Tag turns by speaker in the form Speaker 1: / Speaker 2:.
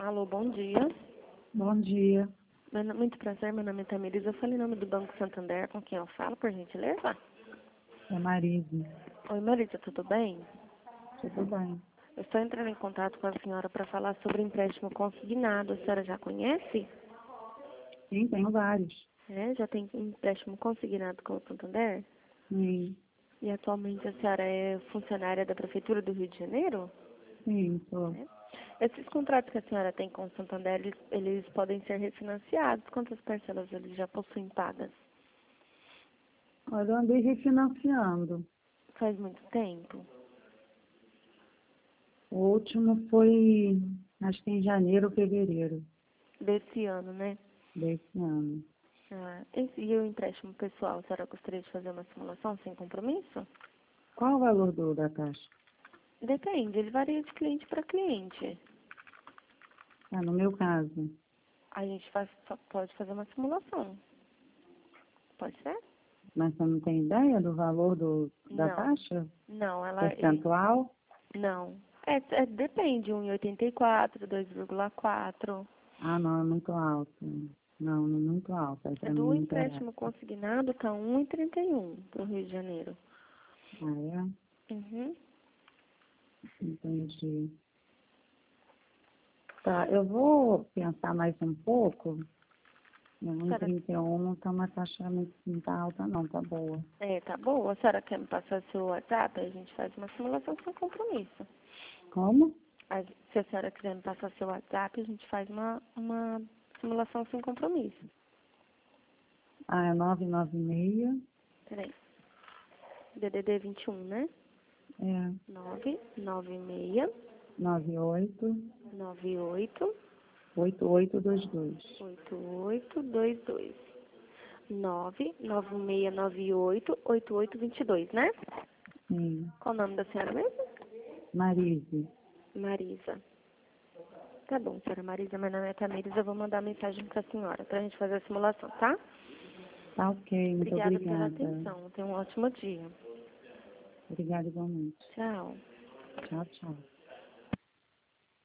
Speaker 1: Alô, bom dia.
Speaker 2: Bom dia.
Speaker 1: Muito prazer, meu nome é Tamires. Eu falei em nome do Banco Santander, com quem eu falo, por gentileza?
Speaker 2: É Marise.
Speaker 1: Oi, Marisa, tudo bem?
Speaker 2: Tudo bem?
Speaker 1: Eu estou entrando em contato com a senhora para falar sobre empréstimo consignado. A senhora já conhece?
Speaker 2: Sim, tenho vários.
Speaker 1: É, já tem empréstimo consignado com o Santander?
Speaker 2: Sim,
Speaker 1: E atualmente a senhora é funcionária da Prefeitura do Rio de Janeiro?
Speaker 2: sim, sou.
Speaker 1: É. Esses contratos que a senhora tem com o Santander, eles podem ser refinanciados. Quantas parcelas eles já possuem pagas?
Speaker 2: Olha, eu andei refinanciando.
Speaker 1: Faz muito tempo?
Speaker 2: O último foi, acho que em janeiro ou fevereiro
Speaker 1: Desse ano, né?
Speaker 2: desse ano.
Speaker 1: E o empréstimo pessoal, a senhora gostaria de fazer uma simulação sem compromisso?
Speaker 2: Qual o valor da taxa?
Speaker 1: Depende, ele varia de cliente para cliente.
Speaker 2: Ah, no meu caso.
Speaker 1: A gente pode fazer uma simulação. Pode ser?
Speaker 2: Mas você não tem ideia do valor da
Speaker 1: Não.
Speaker 2: taxa?
Speaker 1: Não,
Speaker 2: Percentual?
Speaker 1: não. Depende, 1,84, 2,4.
Speaker 2: Ah, não, é muito alto. Não, não é muito alto. Aí pra mim
Speaker 1: Do
Speaker 2: não interessa.
Speaker 1: empréstimo consignado está 1,31 para o Rio de Janeiro.
Speaker 2: Ah,
Speaker 1: Uhum.
Speaker 2: é? Entendi. Tá, eu vou pensar mais um pouco. Não, em
Speaker 1: Senhora,
Speaker 2: 31 não tá uma taxa muito alta, não, tá boa.
Speaker 1: tá boa. A senhora quer me passar seu WhatsApp? A gente faz uma simulação sem compromisso.
Speaker 2: Como?
Speaker 1: Se a senhora quiser me passar seu WhatsApp, a gente faz uma simulação sem compromisso.
Speaker 2: Ah, é 996,
Speaker 1: Peraí. DDD 21, né?
Speaker 2: é
Speaker 1: 996
Speaker 2: 98
Speaker 1: 98
Speaker 2: 8822.
Speaker 1: 8822. 99698 8822, né?
Speaker 2: Sim,
Speaker 1: Qual o nome da senhora mesmo?
Speaker 2: Marise.
Speaker 1: Marisa. Tá bom, senhora Marisa, meu nome é Tamires, eu vou mandar mensagem pra senhora pra gente fazer a simulação, tá?
Speaker 2: Tá ok, muito
Speaker 1: Obrigada pela
Speaker 2: obrigada.
Speaker 1: atenção. Tenha um ótimo dia.
Speaker 2: Obrigada igualmente.
Speaker 1: Tchau.
Speaker 2: Tchau, tchau.